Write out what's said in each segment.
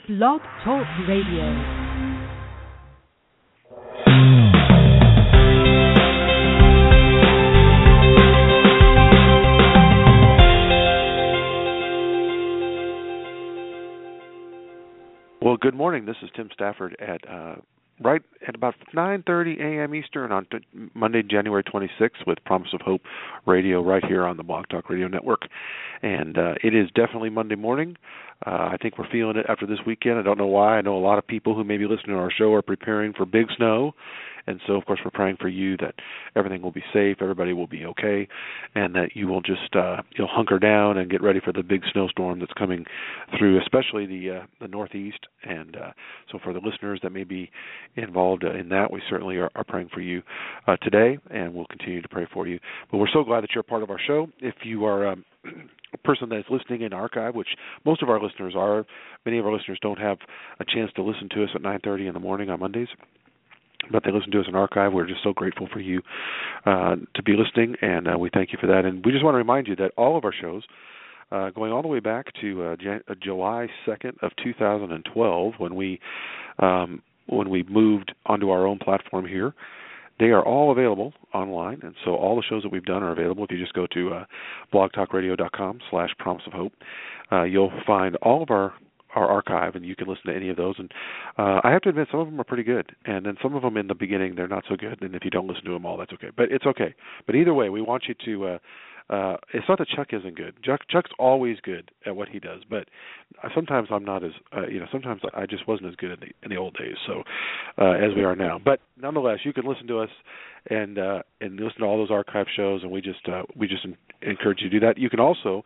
Blog Talk Radio. Well, good morning. This is Tim Stafford at right at about 9:30 a.m. Eastern on Monday, January 26th, with Promise of Hope Radio right here on the Blog Talk Radio Network. And it is definitely Monday morning. I think we're feeling it after this weekend. I don't know why. I know a lot of people who may be listening to our show are preparing for big snow. And so, of course, we're praying for you that everything will be safe, everybody will be okay, and that you will just you'll hunker down and get ready for the big snowstorm that's coming through, especially the Northeast. And so for the listeners that may be involved in that, we certainly are praying for you today, and we'll continue to pray for you. But we're so glad that you're a part of our show. If you are a person that's listening in archive, which most of our listeners are, many of our listeners don't have a chance to listen to us at 9:30 in the morning on Mondays, but they listen to us in archive. We're just so grateful for you to be listening, and we thank you for that. And we just want to remind you that all of our shows, going all the way back to July 2nd of 2012, when we moved onto our own platform here, they are all available online, and so all the shows that we've done are available. If you just go to blogtalkradio.com/Promise of Hope, you'll find all of our archive, and you can listen to any of those. And I have to admit, some of them are pretty good, and then some of them in the beginning, they're not so good, and if you don't listen to them all, that's okay. But it's okay. But either way, we want you to it's not that Chuck isn't good. Chuck's always good at what he does, but sometimes I'm not as sometimes I just wasn't as good in the old days, so as we are now. But nonetheless, you can listen to us and listen to all those archive shows, and we just encourage you to do that. You can also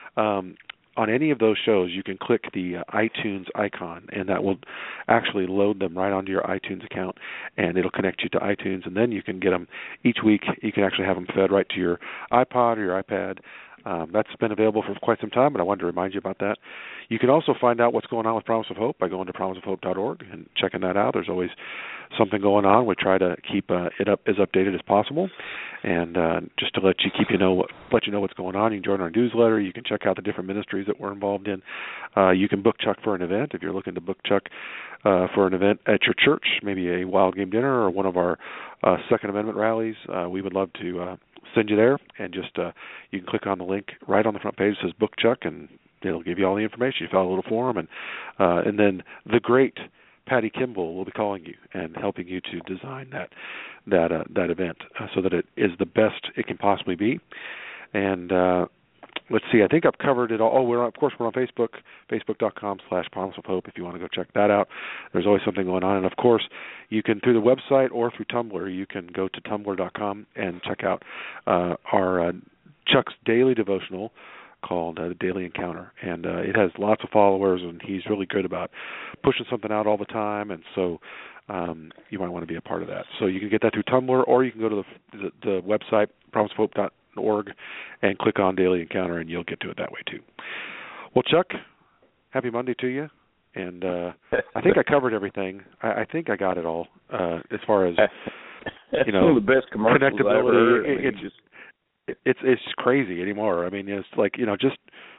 on any of those shows, you can click the iTunes icon, and that will actually load them right onto your iTunes account, and it'll connect you to iTunes, and then you can get them each week. You can actually have them fed right to your iPod or your iPad. That's been available for quite some time, but I wanted to remind you about that. You can also find out what's going on with Promise of Hope by going to promiseofhope.org and checking that out. There's always something going on. We try to keep it up as updated as possible, and just to let you know what's going on. You can join our newsletter. You can check out the different ministries that we're involved in. You can book Chuck for an event if you're looking to book Chuck for an event at your church, maybe a Wild Game Dinner or one of our Second Amendment rallies. We would love to send you there, and just you can click on the link right on the front page that says Book Chuck, and it'll give you all the information. You fill out a little form, and then the great Patty Kimball will be calling you and helping you to design that event so that it is the best it can possibly be. And let's see, I think I've covered it all. Oh, we're on Facebook, facebook.com/Promise of Hope if you want to go check that out. There's always something going on. And, of course, you can, through the website or through Tumblr, you can go to tumblr.com and check out our Chuck's daily devotional called The Daily Encounter. And it has lots of followers, and he's really good about pushing something out all the time. And so you might want to be a part of that. So you can get that through Tumblr, or you can go to the website, promiseofhope.org, and click on Daily Encounter, and you'll get to it that way too. Well, Chuck, happy Monday to you. And I think I covered everything. I think I got it all as far as, one of the best commercials connectability. I've ever heard. It's crazy anymore. I mean, it's like, just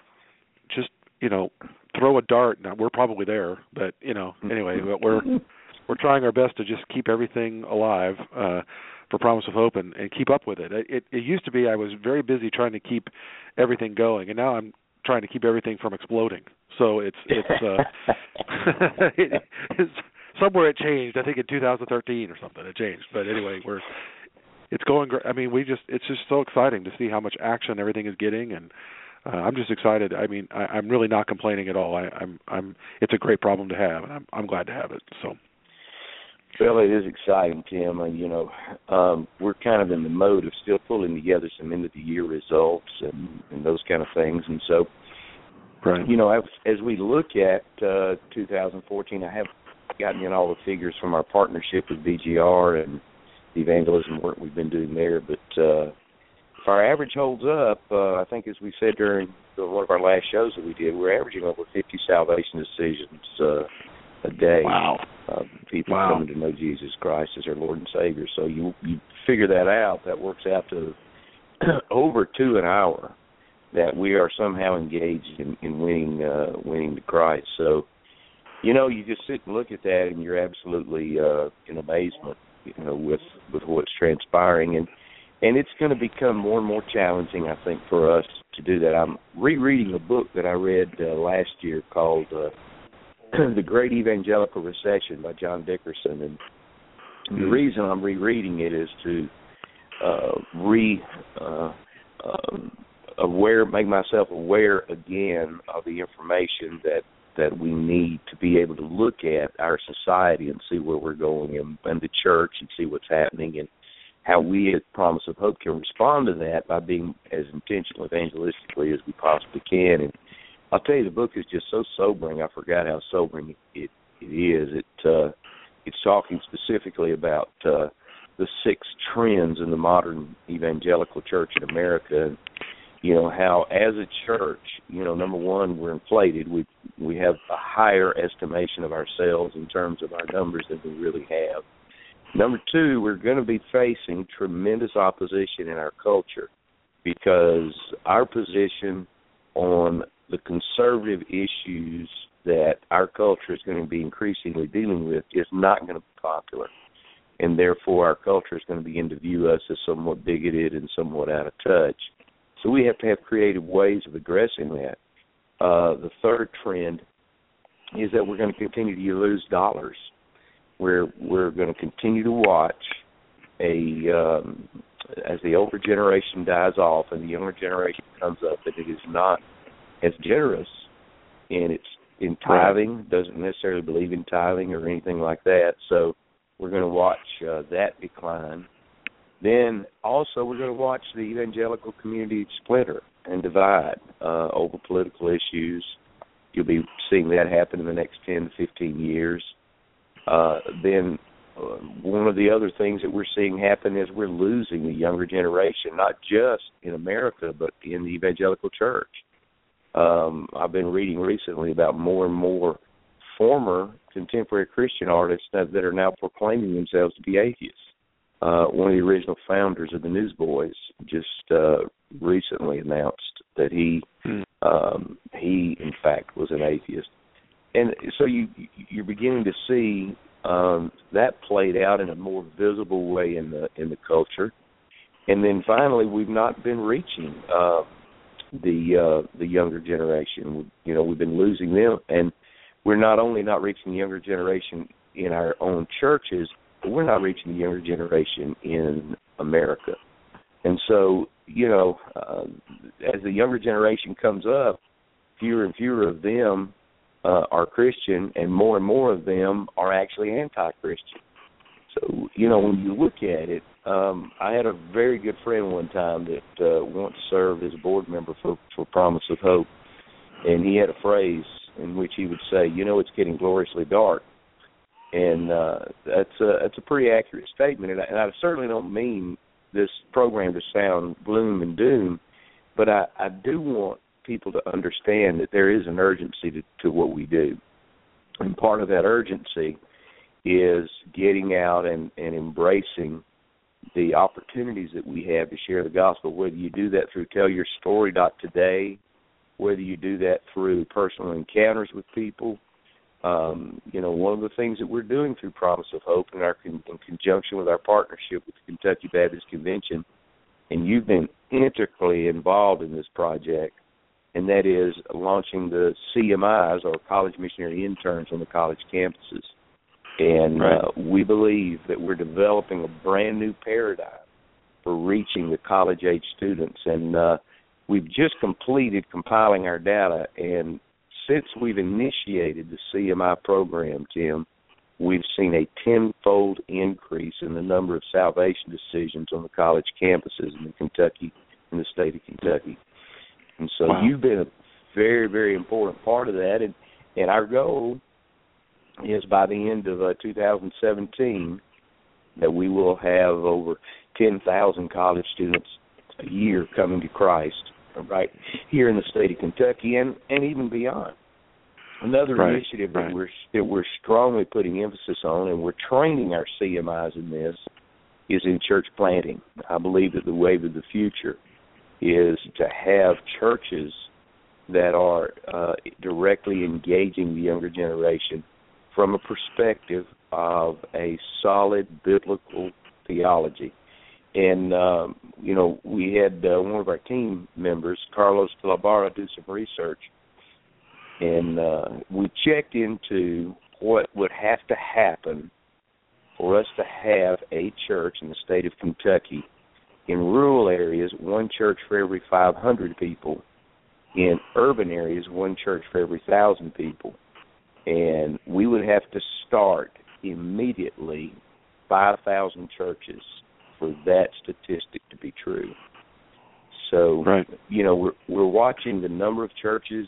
throw a dart. Now, we're probably there, but anyway, we're trying our best to just keep everything alive for Promise of Hope and keep up with it. It used to be I was very busy trying to keep everything going, and now I'm trying to keep everything from exploding. So it's somewhere it changed. I think in 2013 or something it changed. But anyway, it's going great. I mean, it's just so exciting to see how much action everything is getting, and I'm just excited. I mean, I'm really not complaining at all. It's a great problem to have, and I'm glad to have it. So. Well, it is exciting, Tim. We're kind of in the mode of still pulling together some end-of-the-year results and those kind of things. And so, right. As we look at 2014, I have gotten in all the figures from our partnership with BGR and the evangelism work we've been doing there. But if our average holds up, I think as we said during one of our last shows that we did, we're averaging over 50 salvation decisions a day. Wow. People coming to know Jesus Christ as their Lord and Savior. So you figure that out. That works out to over 2 an hour that we are somehow engaged in winning to Christ. So You just sit and look at that, and you're absolutely in amazement, with what's transpiring, and it's going to become more and more challenging, I think, for us to do that. I'm rereading a book that I read last year called The Great Evangelical Recession by John Dickerson, and the reason I'm rereading it is to make myself aware again of the information that we need to be able to look at our society and see where we're going, and the church, and see what's happening, and how we at Promise of Hope can respond to that by being as intentional evangelistically as we possibly can. And I'll tell you, the book is just so sobering. I forgot how sobering it is. It's talking specifically about the 6 trends in the modern evangelical church in America, and how as a church, number one, we're inflated. We have a higher estimation of ourselves in terms of our numbers than we really have. Number two, we're going to be facing tremendous opposition in our culture, because our position on the conservative issues that our culture is going to be increasingly dealing with is not going to be popular. And therefore, our culture is going to begin to view us as somewhat bigoted and somewhat out of touch. So we have to have creative ways of addressing that. The third trend is that we're going to continue to lose dollars. We're going to continue to watch as the older generation dies off and the younger generation comes up, that it is not as generous in tithing, doesn't necessarily believe in tithing or anything like that. So we're going to watch that decline. Then also we're going to watch the evangelical community splinter and divide over political issues. You'll be seeing that happen in the next 10 to 15 years. Then one of the other things that we're seeing happen is we're losing the younger generation, not just in America, but in the evangelical church. I've been reading recently about more and more former contemporary Christian artists that are now proclaiming themselves to be atheists. One of the original founders of the Newsboys just recently announced that he in fact was an atheist. And so you're beginning to see that played out in a more visible way in the culture. And then finally, we've not been reaching the younger generation. We've been losing them, and we're not only not reaching the younger generation in our own churches, but we're not reaching the younger generation in America. And so, as the younger generation comes up, fewer and fewer of them are Christian, and more of them are actually anti-Christian. So, when you look at it, I had a very good friend one time that once served as a board member for Promise of Hope, and he had a phrase in which he would say, it's getting gloriously dark. And that's a pretty accurate statement, and I certainly don't mean this program to sound gloom and doom, but I do want people to understand that there is an urgency to what we do. And part of that urgency is getting out and embracing the opportunities that we have to share the gospel, whether you do that through tellyourstory.today, whether you do that through personal encounters with people. One of the things that we're doing through Promise of Hope in conjunction with our partnership with the Kentucky Baptist Convention, and you've been integrally involved in this project, and that is launching the CMIs, or College Missionary Interns, on the college campuses. And we believe that we're developing a brand new paradigm for reaching the college-age students. And we've just completed compiling our data, and since we've initiated the CMI program, Tim, we've seen a tenfold increase in the number of salvation decisions on the college campuses in the state of Kentucky. And so You've been a very, very important part of that. And our goal is by the end of 2017 that we will have over 10,000 college students a year coming to Christ right here in the state of Kentucky and even beyond. Another initiative that we're strongly putting emphasis on, and we're training our CMIs in this, is in church planting. I believe that the wave of the future is to have churches that are directly engaging the younger generation from a perspective of a solid biblical theology. And, we had one of our team members, Carlos Talabara, do some research, and we checked into what would have to happen for us to have a church in the state of Kentucky. In rural areas, one church for every 500 people. In urban areas, one church for every 1,000 people. And we would have to start immediately 5,000 churches for that statistic to be true. So, right. We're watching the number of churches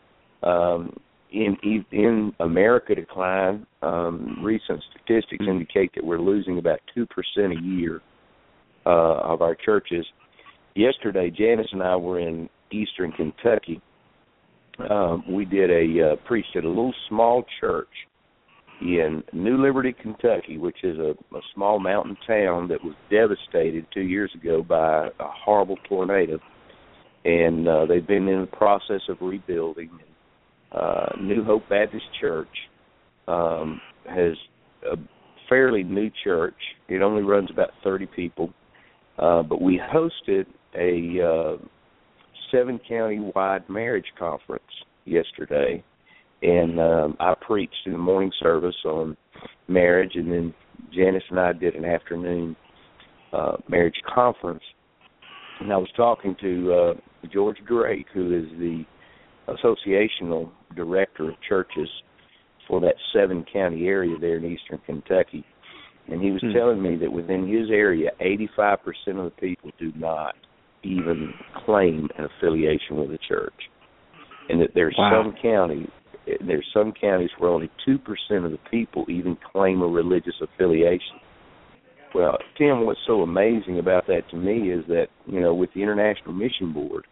in America decline. Recent statistics indicate that we're losing about 2% a year of our churches. Yesterday, Janice and I were in eastern Kentucky. We preached at a little small church in New Liberty, Kentucky, which is a small mountain town that was devastated 2 years ago by a horrible tornado. And they've been in the process of rebuilding. New Hope Baptist Church has a fairly new church. It only runs about 30 people. But we hosted a 7-county-wide marriage conference yesterday, and I preached in the morning service on marriage, and then Janice and I did an afternoon marriage conference. And I was talking to George Drake, who is the associational director of churches for that 7-county area there in eastern Kentucky. And he was telling me that within his area, 85% of the people do not even claim an affiliation with a church. And that there's some counties where only 2% of the people even claim a religious affiliation. Well, Tim, what's so amazing about that to me is that, with the International Mission Board,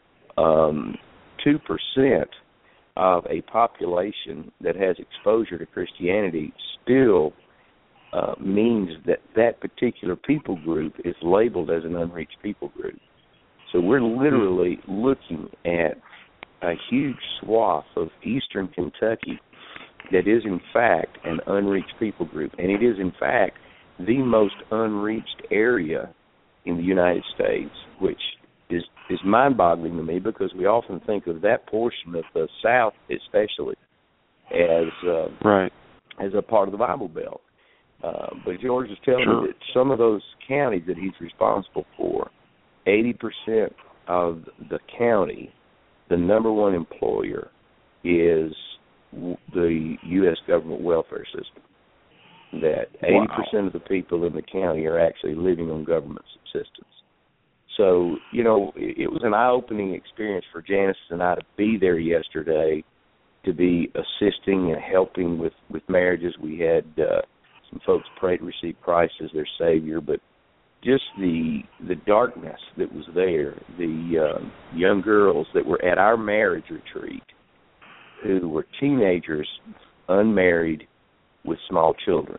2% of a population that has exposure to Christianity still means that particular people group is labeled as an unreached people group. So we're literally looking at a huge swath of eastern Kentucky that is, in fact, an unreached people group. And it is, in fact, the most unreached area in the United States, which is mind-boggling to me because we often think of that portion of the South especially as a part of the Bible Belt. But George is telling me that some of those counties that he's responsible for, 80% of the county, the number one employer is the U.S. government welfare system. That 80% of the people in the county are actually living on government subsistence. So, it was an eye-opening experience for Janice and I to be there yesterday, to be assisting and helping with marriages. We had some folks pray to receive Christ as their Savior, but just the darkness that was there, the young girls that were at our marriage retreat who were teenagers, unmarried, with small children.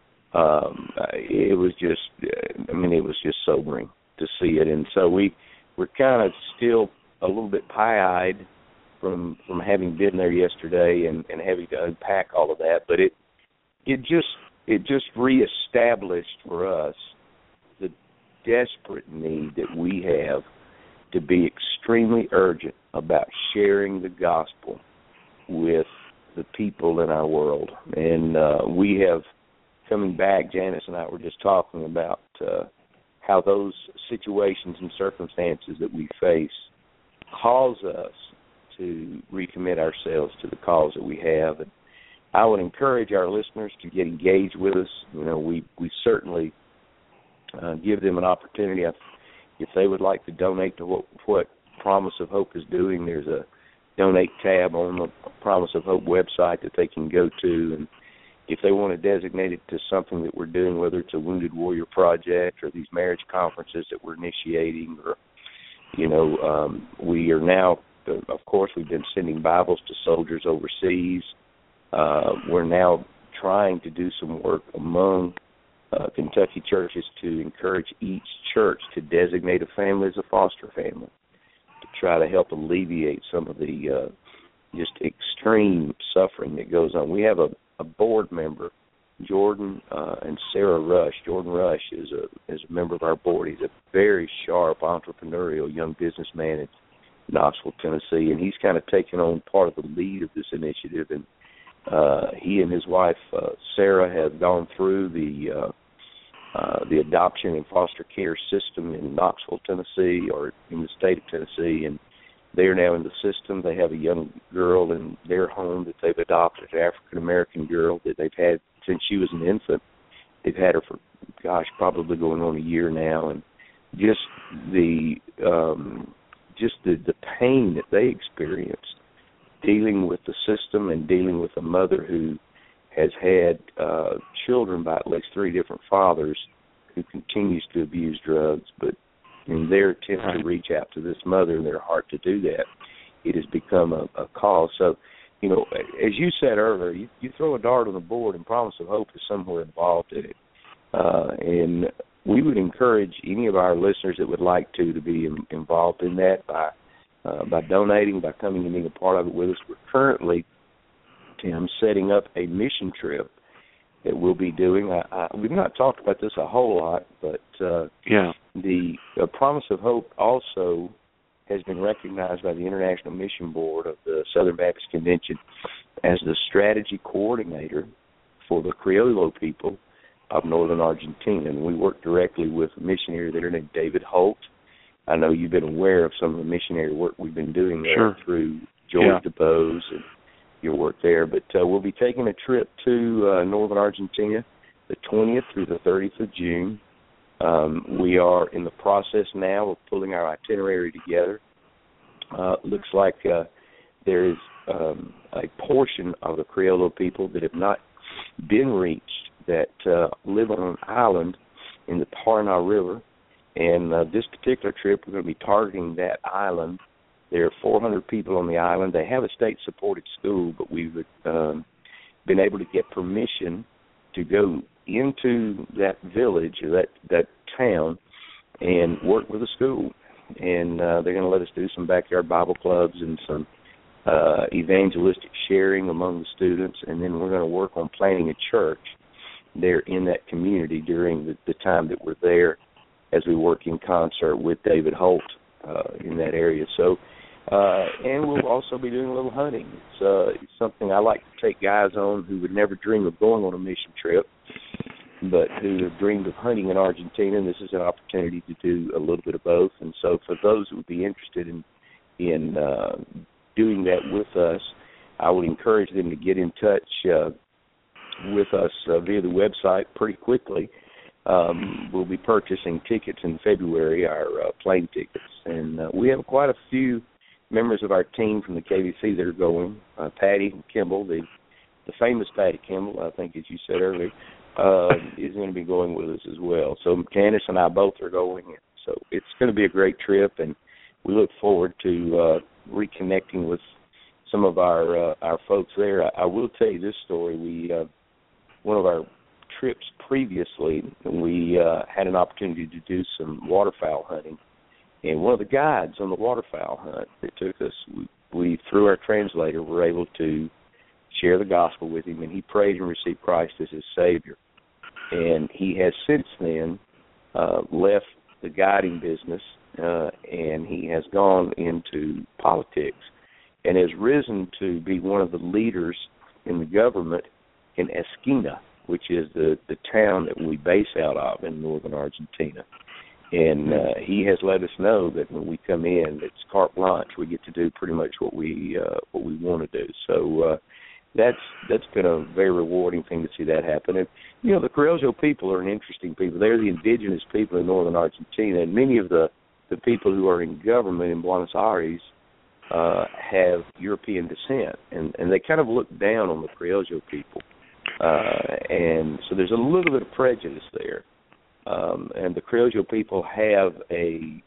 It was just sobering to see it. And so we're kind of still a little bit pie-eyed from having been there yesterday and having to unpack all of that. But it just reestablished for us the desperate need that we have to be extremely urgent about sharing the gospel with the people in our world. And we have, coming back, Janice and I were just talking about how those situations and circumstances that we face cause us to recommit ourselves to the cause that we have. And I would encourage our listeners to get engaged with us. We certainly give them an opportunity. If they would like to donate to what Promise of Hope is doing, there's a donate tab on the Promise of Hope website that they can go to. And if they want to designate it to something that we're doing, whether it's a Wounded Warrior Project or these marriage conferences that we're initiating, or, we are now, of course, we've been sending Bibles to soldiers overseas. We're now trying to do some work among Kentucky churches to encourage each church to designate a family as a foster family, to try to help alleviate some of the just extreme suffering that goes on. We have a board member, Jordan and Sarah Rush. Jordan Rush is a member of our board. He's a very sharp, entrepreneurial young businessman in Knoxville, Tennessee, and he's kind of taken on part of the lead of this initiative. And he and his wife, Sarah, have gone through the adoption and foster care system in Knoxville, Tennessee, or in the state of Tennessee, and they are now in the system. They have a young girl in their home that they've adopted, an African-American girl that they've had since she was an infant. They've had her for, probably going on a year now, and just the pain that they experienced dealing with the system and dealing with a mother who has had children by at least 3 different fathers who continues to abuse drugs, but in their attempt to reach out to this mother in their heart to do that, it has become a cause. So, as you said earlier, you throw a dart on the board and Promise of Hope is somewhere involved in it. And we would encourage any of our listeners that would like to be involved in that by donating, by coming and being a part of it with us. We're currently, Tim, setting up a mission trip that we'll be doing. We've not talked about this a whole lot, but the Promise of Hope also has been recognized by the International Mission Board of the Southern Baptist Convention as the strategy coordinator for the Criollo people of northern Argentina. And we work directly with a missionary there named David Holt. I know you've been aware of some of the missionary work we've been doing there through George DuBose and your work there. But we'll be taking a trip to northern Argentina the 20th through the 30th of June. We are in the process now of pulling our itinerary together. Looks like there is a portion of the Criollo people that have not been reached that live on an island in the Paraná River. And this particular trip, we're going to be targeting that island. There are 400 people on the island. They have a state-supported school, but we've been able to get permission to go into that village or that town and work with a school. And they're going to let us do some backyard Bible clubs and some evangelistic sharing among the students. And then we're going to work on planning a church there in that community during the time that we're there as we work in concert with David Holt in that area. So, and we'll also be doing a little hunting. It's something I like to take guys on who would never dream of going on a mission trip, but who have dreamed of hunting in Argentina, and this is an opportunity to do a little bit of both. And so for those who would be interested in doing that with us, I would encourage them to get in touch with us via the website pretty quickly. We'll be purchasing tickets in February, our plane tickets. And we have quite a few members of our team from the KBC that are going. Patty Kimball, the famous Patty Kimball, I think as you said earlier, is going to be going with us as well. So Candace and I both are going. So it's going to be a great trip, and we look forward to reconnecting with some of our folks there. I will tell you this story. One of our trips previously, we had an opportunity to do some waterfowl hunting, and one of the guides on the waterfowl hunt that took us, we through our translator were able to share the gospel with him, and he prayed and received Christ as his Savior. And he has since then left the guiding business, and he has gone into politics and has risen to be one of the leaders in the government in Esquina, which is the town that we base out of in northern Argentina. And he has let us know that when we come in, it's carte blanche. We get to do pretty much what we want to do. So that's been a very rewarding thing to see that happen. And the Criollo people are an interesting people. They're the indigenous people in northern Argentina, and many of the people who are in government in Buenos Aires have European descent, and they kind of look down on the Criollo people. And so there's a little bit of prejudice there. And the Criollo people have a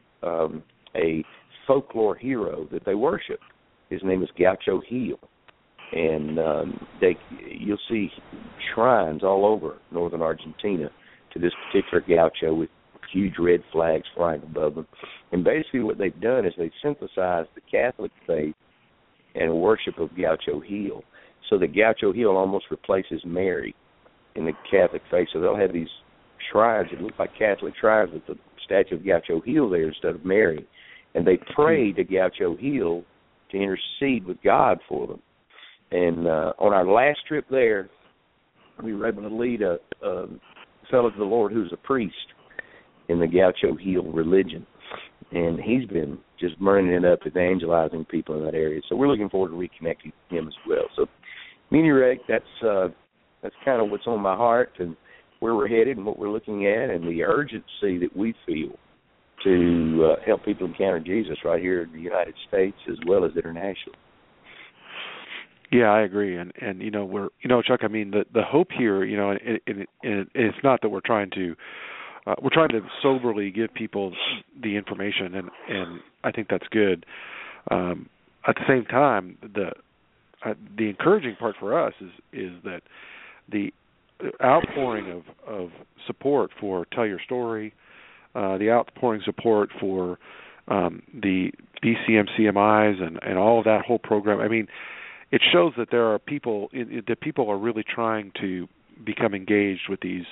folklore hero that they worship. His name is Gaucho Gil. And you'll see shrines all over northern Argentina to this particular Gaucho with huge red flags flying above them. And basically what they've done is they've synthesized the Catholic faith and worship of Gaucho Gil. so that Gaucho Hill almost replaces Mary in the Catholic faith. So they'll have these shrines that look like Catholic shrines with the statue of Gaucho Hill there instead of Mary. And they pray to Gaucho Hill to intercede with God for them. And on our last trip there, we were able to lead a fellow to the Lord who's a priest in the Gaucho Hill religion. And he's been just burning it up, evangelizing people in that area. So we're looking forward to reconnecting with him as well. So, at any rate, that's kind of what's on my heart and where we're headed and what we're looking at and the urgency that we feel to help people encounter Jesus right here in the United States as well as internationally. Yeah, I agree, and Chuck, I mean the hope here, it's not that we're trying to soberly give people the information, and I think that's good. At the same time, the encouraging part for us is that the outpouring of support for Tell Your Story, the outpouring support for the BCM CMIs and all of that whole program. I mean, it shows that there are people that people are really trying to become engaged with these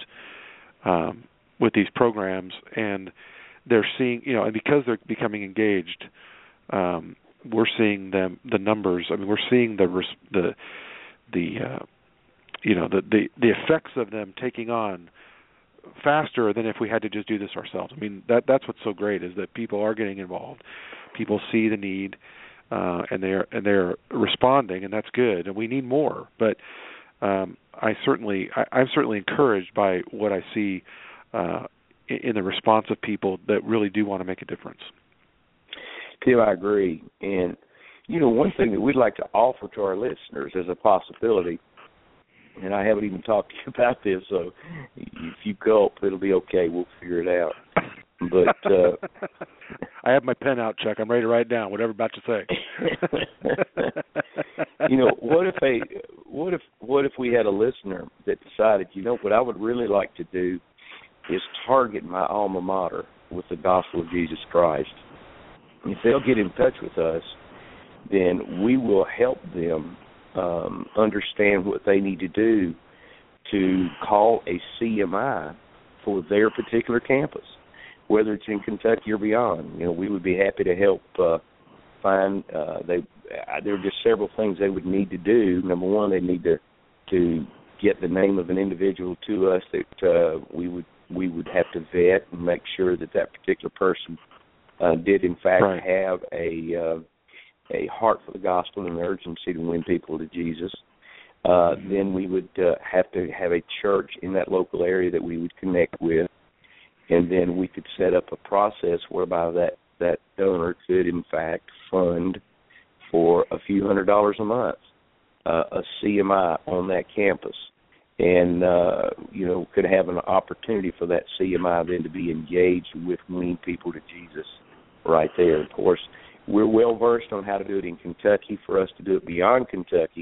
programs, and they're seeing, and because they're becoming engaged, we're seeing the numbers. I mean, we're seeing the effects of them taking on faster than if we had to just do this ourselves. I mean, that's what's so great is that people are getting involved. People see the need, and they're responding, and that's good. And we need more. But I'm certainly encouraged by what I see in the response of people that really do want to make a difference. Tim, I agree. And one thing that we'd like to offer to our listeners as a possibility, and I haven't even talked to you about this, so if you gulp, it'll be okay. We'll figure it out. But I have my pen out, Chuck. I'm ready to write down whatever I'm about to say. What if we had a listener that decided, what I would really like to do is target my alma mater with the gospel of Jesus Christ. If they'll get in touch with us, then we will help them understand what they need to do to call a CMI for their particular campus, whether it's in Kentucky or beyond. We would be happy to help find. There are just several things they would need to do. Number one, they need to get the name of an individual to us that we would have to vet and make sure that particular person did in fact have a heart for the gospel and an urgency to win people to Jesus. Then we would have to have a church in that local area that we would connect with, and then we could set up a process whereby that donor could in fact fund for a few $100s a month a CMI on that campus, and could have an opportunity for that CMI then to be engaged with winning people to Jesus right there. Of course, we're well versed on how to do it in Kentucky. For us to do it beyond Kentucky,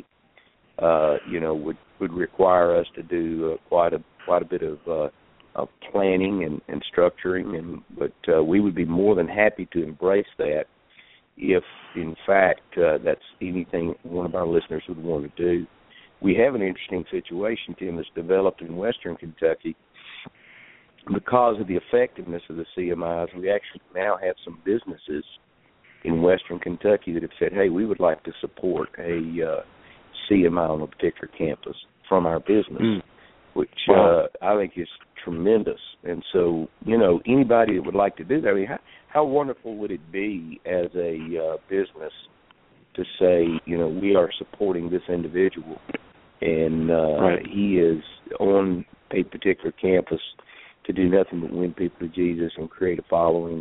would require us to do quite a bit of planning and structuring, but we would be more than happy to embrace that if, in fact, that's anything one of our listeners would want to do. We have an interesting situation, Tim, that's developed in western Kentucky. Because of the effectiveness of the CMIs, we actually now have some businesses in western Kentucky that have said, hey, we would like to support a CMI on a particular campus from our business, which I think is tremendous. And so, anybody that would like to do that, I mean, how wonderful would it be as a business to say, we are supporting this individual, and he is on a particular campus to do nothing but win people to Jesus and create a following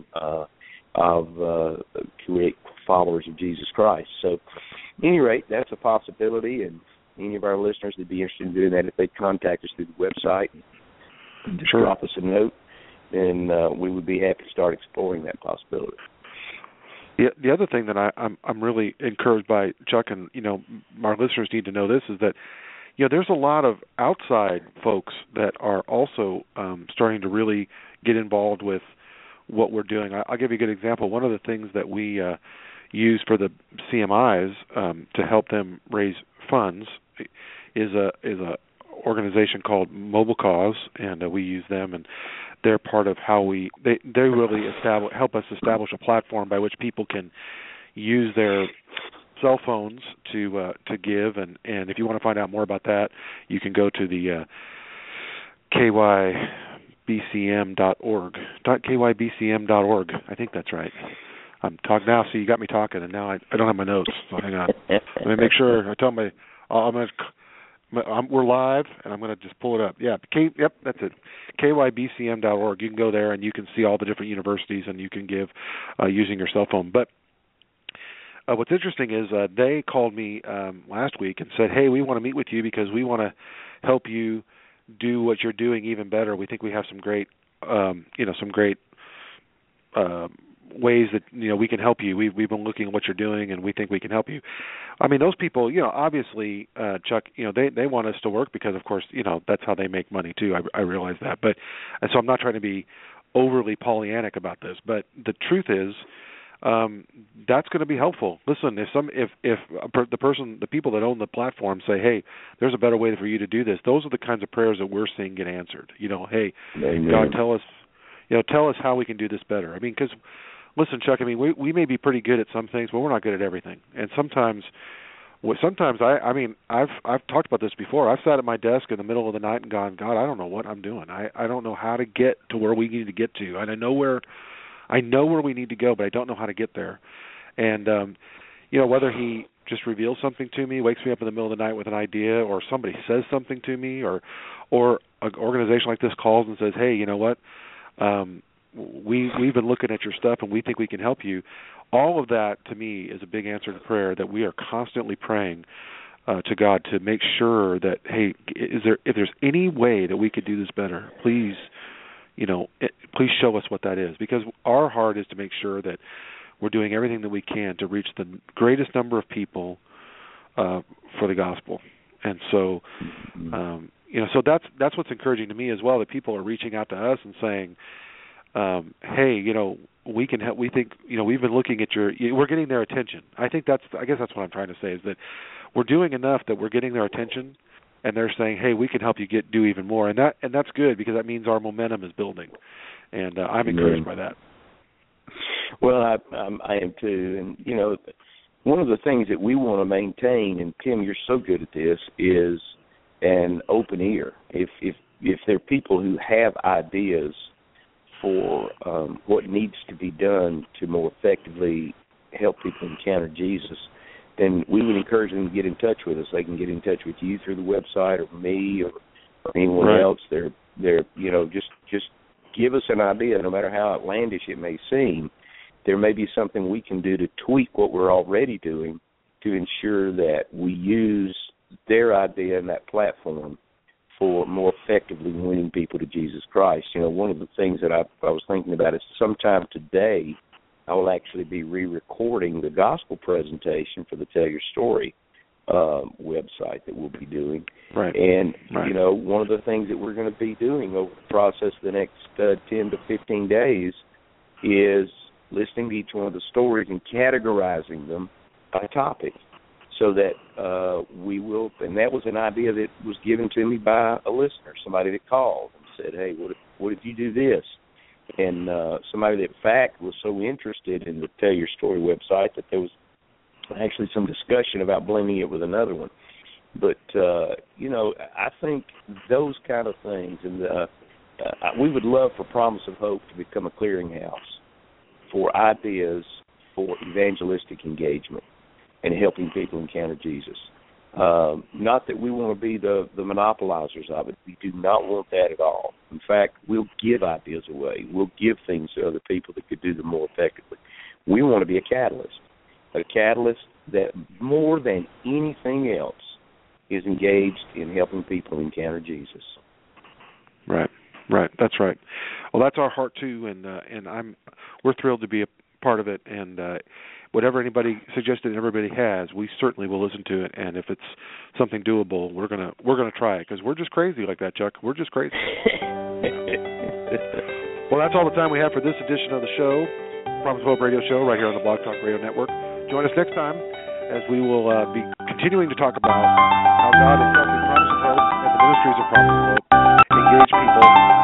create followers of Jesus Christ. So, at any rate, that's a possibility, and any of our listeners would be interested in doing that, if they contact us through the website and just drop us a note, then we would be happy to start exploring that possibility. The other thing that I'm really encouraged by, Chuck, and our listeners need to know this, is that there's a lot of outside folks that are also starting to really get involved with what we're doing. I'll give you a good example. One of the things that we use for the CMIs to help them raise funds is a organization called Mobile Cause, and we use them, and they're part of how they really help us establish a platform by which people can use their cell phones to give, and if you want to find out more about that, you can go to the kybcm.org. kybcm.org. I think that's right. I'm talking now, so you got me talking, and now I don't have my notes. So hang on. Let me make sure. I tell my we're live, and I'm going to just pull it up. Yeah, yep, that's it. kybcm.org. You can go there, and you can see all the different universities, and you can give using your cell phone. But what's interesting is they called me last week and said, hey, we want to meet with you because we want to help you do what you're doing even better. We think we have some great, ways that we can help you. We've been looking at what you're doing, and we think we can help you. I mean, those people, obviously, Chuck, they want us to work because, of course, that's how they make money too. I realize that, and so I'm not trying to be overly Pollyannic about this, but the truth is, that's going to be helpful. Listen, if the people that own the platform say, hey, there's a better way for you to do this, those are the kinds of prayers that we're seeing get answered. Hey, Amen. God, tell us how we can do this better. I mean, because listen, Chuck, I mean, we may be pretty good at some things, but we're not good at everything. And sometimes I've talked about this before. I've sat at my desk in the middle of the night and gone, God, I don't know what I'm doing. I don't know how to get to where we need to get to. And I know where we need to go, but I don't know how to get there. And whether he just reveals something to me, wakes me up in the middle of the night with an idea, or somebody says something to me, or an organization like this calls and says, hey, you know what? We've been looking at your stuff and we think we can help you. All of that to me is a big answer to prayer that we are constantly praying to God to make sure that, hey, if there's any way that we could do this better, please show us what that is, because our heart is to make sure that we're doing everything that we can to reach the greatest number of people for the gospel. And so so that's what's encouraging to me as well, that people are reaching out to us and saying, hey, we can help. We think, we've been looking at we're getting their attention. I guess that's what I'm trying to say, is that we're doing enough that we're getting their attention, and they're saying, hey, we can help you do even more. And that's good, because that means our momentum is building. And I'm encouraged by that. Well, I am too. And, one of the things that we want to maintain, and Tim, you're so good at this, is an open ear. If there are people who have ideas for what needs to be done to more effectively help people encounter Jesus, then we would encourage them to get in touch with us. They can get in touch with you through the website, or me, or anyone else. They're just give us an idea, no matter how outlandish it may seem. There may be something we can do to tweak what we're already doing to ensure that we use their idea and that platform for more effectively winning people to Jesus Christ. One of the things that I was thinking about is sometime today I will actually be re-recording the gospel presentation for the Tell Your Story website that we'll be doing. Right. And, one of the things that we're going to be doing over the process of the next 10 to 15 days is listening to each one of the stories and categorizing them by topic, so that we will, and that was an idea that was given to me by a listener, somebody that called and said, hey, what if you do this? And somebody that, in fact, was so interested in the Tell Your Story website that there was actually some discussion about blending it with another one. But, I think those kind of things, and we would love for Promise of Hope to become a clearinghouse for ideas for evangelistic engagement and helping people encounter Jesus. Not that we want to be the monopolizers of it. We do not want that at all. In fact, we'll give ideas away. We'll give things to other people that could do them more effectively. We want to be a catalyst that more than anything else is engaged in helping people encounter Jesus. Right. That's right. Well, that's our heart too, and we're thrilled to be a part of it. And whatever anybody suggested, everybody has, we certainly will listen to it. And if it's something doable, we're gonna try it, because we're just crazy like that, Chuck. We're just crazy. Well, that's all the time we have for this edition of the show, Promise of Hope Radio Show, right here on the Blog Talk Radio Network. Join us next time as we will be continuing to talk about how God itself, we promise to grow, and the ministries of Promise to Grow engage people